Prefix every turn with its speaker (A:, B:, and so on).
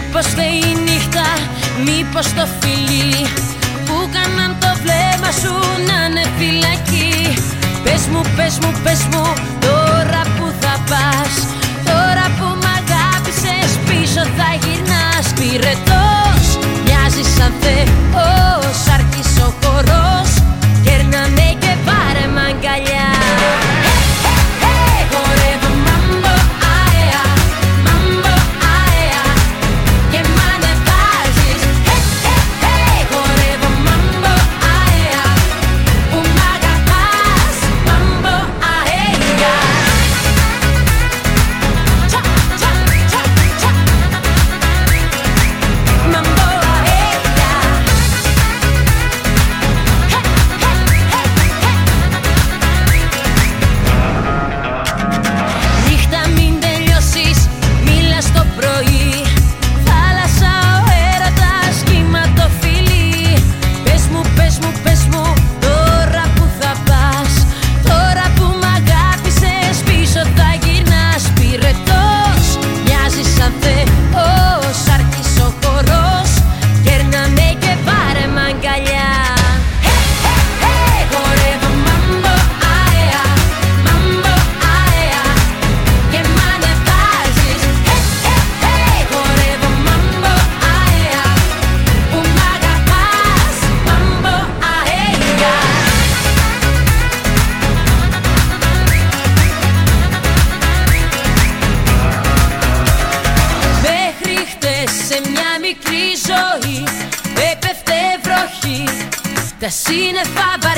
A: Μήπως φταίει η νύχτα, μήπως το φιλί που κάναν το βλέμμα σου να είναι φυλακή. Πες μου, πες μου, πες μου, τώρα που θα πας, τώρα που μ' αγάπησες πίσω θα γυρνάς. Πυρετός, μοιάζεις σαν Θεός, άρχις ο χορός, γέρνανε και πάρε μ' αγκαλιά. Τα σύννεφα